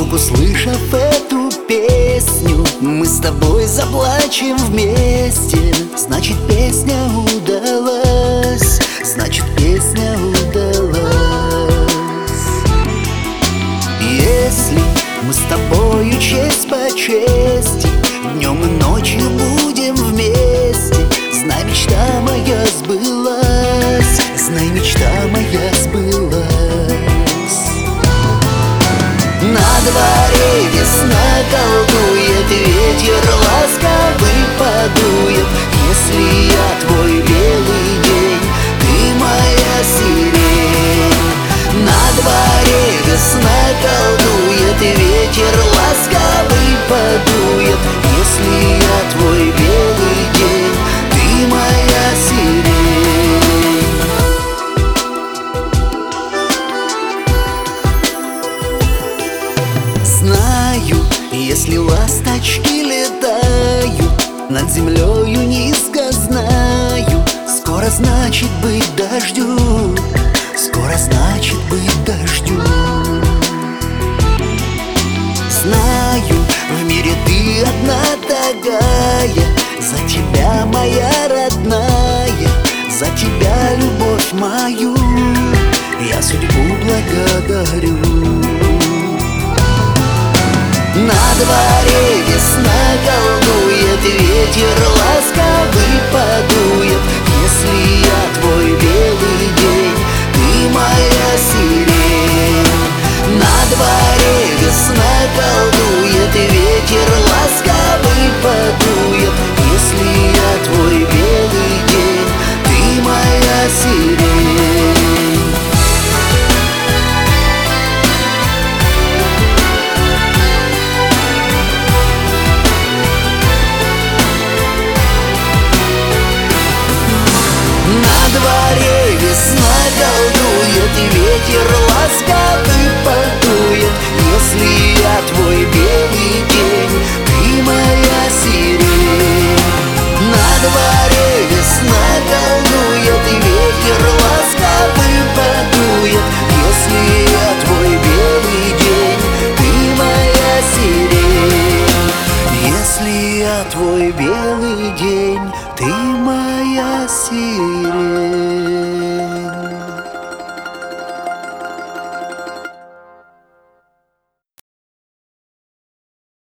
вдруг услышав эту песню, мы с тобой заплачем вместе. Значит, песня удалась, значит, песня удалась. Если мы с тобою честь по чести днем и ночью будем вместе, знай, мечта моя сбылась, знай, мечта моя сбылась. На дворе весна колдует, ветер ласковый подует. Если я твой белый день, ты моя сирень. На дворе весна колдует, ветер ласковый подует. Если я твой белый день, ты моя сирень. Знаю, если ласточки летают над землею низко, знаю, скоро значит быть дождю, скоро значит быть дождю. Знаю, в мире ты одна такая, за тебя, моя родная, за тебя, любовь мою, я судьбу благодарю. На дворе весна колдует, ветер ласковый подует. Если я твой белый день, ты моя сирень. На дворе весна колдует, ветер ласковый подует. Если я твой белый день, ты моя сирень. На дворе весна колдует, ветер ласковый подует. Если я твой белый день, ты моя сирень. На дворе весна колдует, ветер ласковый подует. Если я твой белый день, ты моя сирень. Если я твой белый день, ты моя сирень.